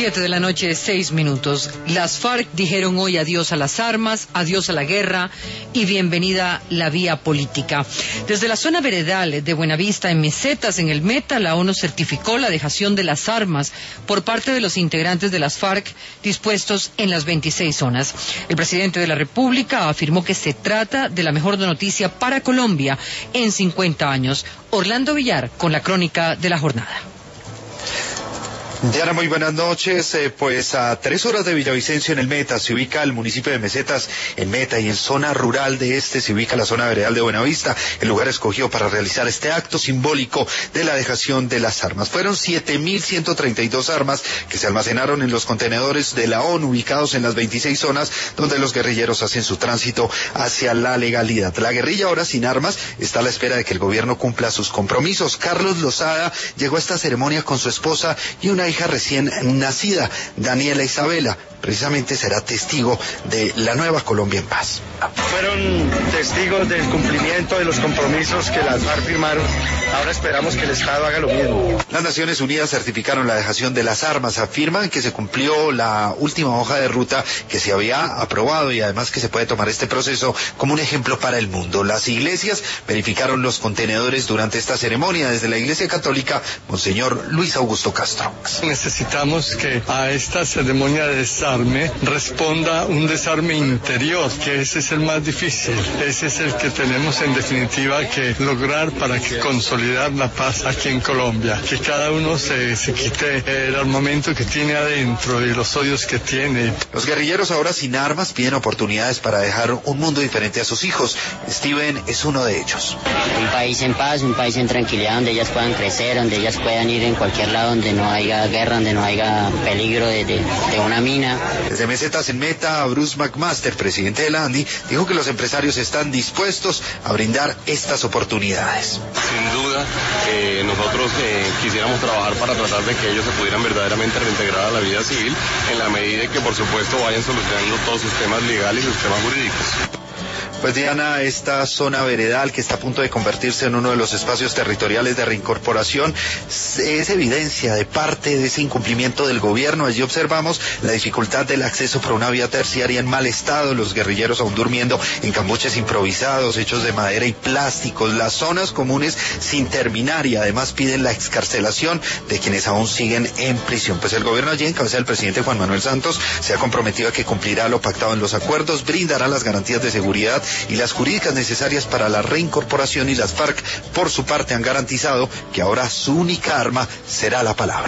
7:06 p.m. Las FARC dijeron hoy adiós a las armas, adiós a la guerra y bienvenida la vía política. Desde la zona veredal de Buenavista, en Mesetas, en el Meta, la ONU certificó la dejación de las armas por parte de los integrantes de las FARC dispuestos en las 26 zonas. El presidente de la República afirmó que se trata de la mejor noticia para Colombia en 50 años. Orlando Villar con la crónica de la jornada. Diana, muy buenas noches. Pues a 3 horas de Villavicencio, en el Meta, se ubica el municipio de Mesetas. En Meta y en zona rural de este se ubica la zona veredal de Buenavista, el lugar escogido para realizar este acto simbólico de la dejación de las armas. Fueron 7.132 armas que se almacenaron en los contenedores de la ONU ubicados en las 26 zonas donde los guerrilleros hacen su tránsito hacia la legalidad. La guerrilla, ahora sin armas, está a la espera de que el gobierno cumpla sus compromisos. Carlos Lozada llegó a esta ceremonia con su esposa y una hija recién nacida, Daniela Isabela. Precisamente será testigo de la nueva Colombia en paz. Fueron testigos del cumplimiento de los compromisos que las FARC firmaron. Ahora esperamos que el Estado haga lo mismo. Las Naciones Unidas certificaron la dejación de las armas. Afirman que se cumplió la última hoja de ruta que se había aprobado y además que se puede tomar este proceso como un ejemplo para el mundo. Las iglesias verificaron los contenedores durante esta ceremonia. Desde la Iglesia Católica, Monseñor Luis Augusto Castro. Necesitamos que a esta ceremonia de desarme responda un desarme interior, que ese es el más difícil. Ese es el que tenemos en definitiva que lograr para que consolidar la paz aquí en Colombia. Que cada uno se quite el armamento que tiene adentro y los odios que tiene. Los guerrilleros, ahora sin armas, piden oportunidades para dejar un mundo diferente a sus hijos. Steven es uno de ellos. Un país en paz, un país en tranquilidad, donde ellas puedan crecer, donde ellas puedan ir en cualquier lado, donde no haya guerra, donde no haya peligro de una mina. Desde Mesetas, en Meta, Bruce McMaster, presidente de la ANDI, dijo que los empresarios están dispuestos a brindar estas oportunidades. Sin duda, nosotros quisiéramos trabajar para tratar de que ellos se pudieran verdaderamente reintegrar a la vida civil, en la medida que, por supuesto, vayan solucionando todos sus temas legales y sus temas jurídicos. Pues Diana, esta zona veredal que está a punto de convertirse en uno de los espacios territoriales de reincorporación es evidencia de parte de ese incumplimiento del gobierno. Allí observamos la dificultad del acceso por una vía terciaria en mal estado, los guerrilleros aún durmiendo en cambuches improvisados, hechos de madera y plásticos, las zonas comunes sin terminar y además piden la excarcelación de quienes aún siguen en prisión. Pues el gobierno allí, en cabeza del presidente Juan Manuel Santos, se ha comprometido a que cumplirá lo pactado en los acuerdos, brindará las garantías de seguridad y las jurídicas necesarias para la reincorporación, y las FARC, por su parte, han garantizado que ahora su única arma será la palabra.